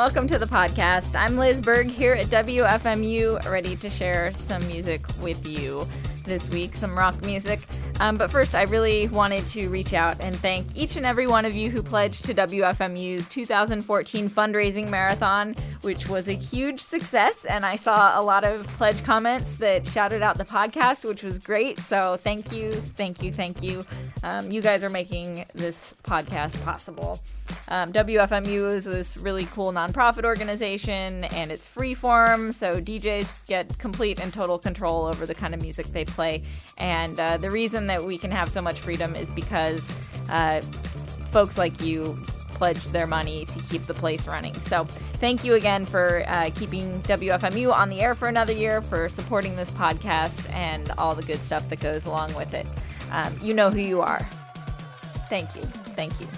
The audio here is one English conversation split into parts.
welcome to the podcast. I'm Liz Berg here at WFMU, ready to share some music with you this week, some rock music. But first, I really wanted to reach out and thank each and every one of you who pledged to WFMU's 2014 fundraising marathon, which was a huge success. And I saw a lot of pledge comments that shouted out the podcast, which was great. So thank you, thank you, thank you. You guys are making this podcast possible. WFMU is this really cool nonprofit organization, and it's freeform, so DJs get complete and total control over the kind of music they play. And the reason that we can have so much freedom is because folks like you pledge their money to keep the place running. So thank you again for keeping WFMU on the air for another year, for supporting this podcast, and all the good stuff that goes along with it. You know who you are. Thank you. Thank you.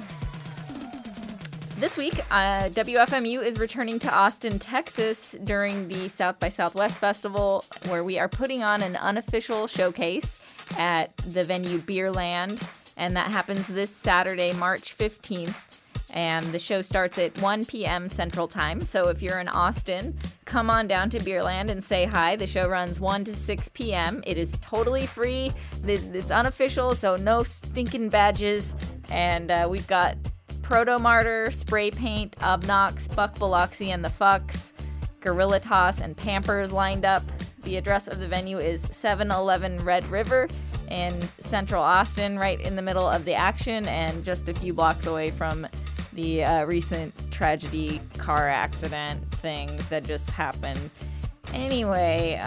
This week, WFMU is returning to Austin, Texas during the South by Southwest Festival, where we are putting on an unofficial showcase at the venue Beerland, and that happens this Saturday, March 15th, and the show starts at 1 p.m. Central Time. So if you're in Austin, come on down to Beerland and say hi. The show runs 1 to 6 p.m. It is totally free. It's unofficial, so no stinking badges, and we've got Proto-Martyr, Spray Paint, Obnox, Buck Biloxi and the Fucks, Gorilla Toss, and Pampers lined up. The address of the venue is 711 Red River in central Austin, right in the middle of the action and just a few blocks away from the recent tragedy car accident thing that just happened. Anyway,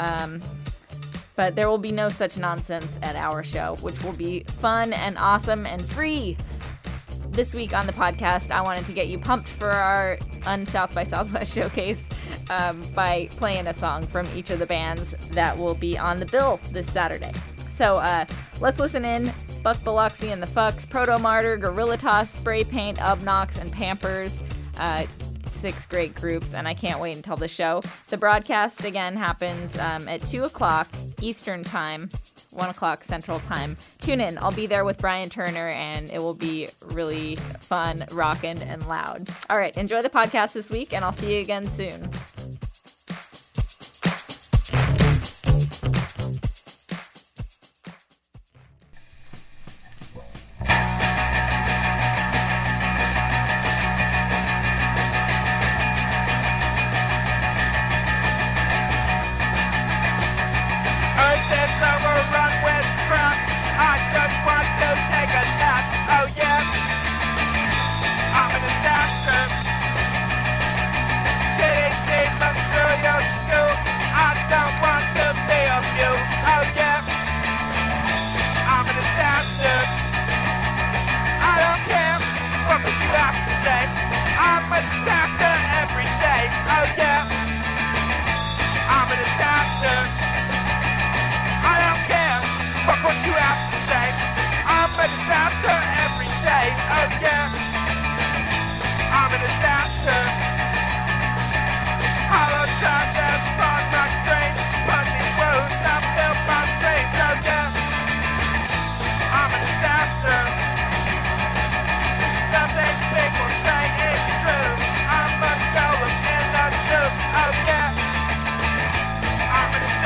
but there will be no such nonsense at our show, which will be fun and awesome and free. This week on the podcast, I wanted to get you pumped for our South by Southwest showcase by playing a song from each of the bands that will be on the bill this Saturday. So let's listen in. Buck Biloxi and the Fucks, Proto-Martyr, Gorilla Toss, Spray Paint, Obnox, and Pampers. 6 great groups, and I can't wait until the show. The broadcast, again, happens at 2 o'clock Eastern Time, 1 o'clock Central Time. Tune in. I'll be there with Brian Turner, and it will be really fun, rockin', and loud. All right, enjoy the podcast this week, and I'll see you again soon.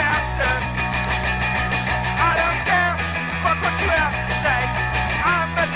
I'm a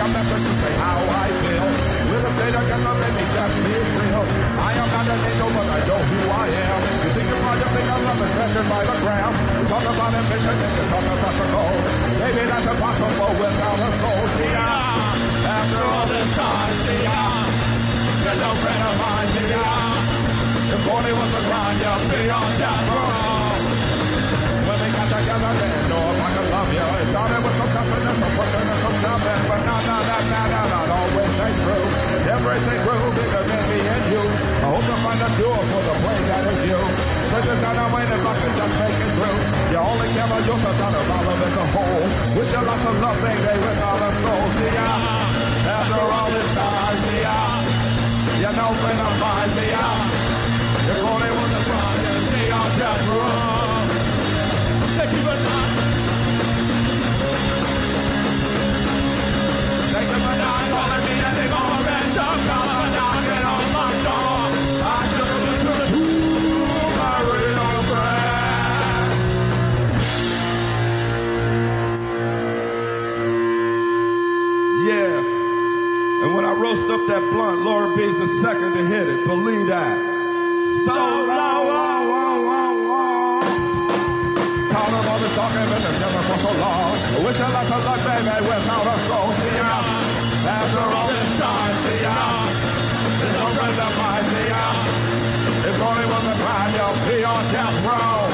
a message to say how I feel. With a state again, let me just be real. I am not an angel, but I know who I am. You think you're fine, you think I'm love is measured by the gram. You talk about ambition, and you talk about the goal. Maybe that's impossible without a soul. See ya, after all this time, see ya. You're no friend of mine, see ya. If only was a crime, you'll be on death row. When we got together, didn't know if I could love you. It started with some confidence, some pushing and some shoving. But now, that always ain't true. Everything grew bigger than me and you. I hope to find a cure for the plane that is you. Switches down our way if I can just make it through. You only care about yourself, not about love as a whole. Wish you lots of love, baby, without a soul. See ya, after all this time, see ya. You know when I'm fine, see ya. If only was a crime, you'd be on death row. Thank you very much. Take them and I calling me and they gonna rent some come and knocking on my door. I should have listened to my real friend. Yeah. And when I roast up that blunt, Laura B's the second to hit it. Believe that. So low. All this talking been together for so long. I wish I lots of luck, baby, without a soul. See ya, after all this time, see ya. There's no friend of mine, see ya. If only was a crime, you'll be on death row.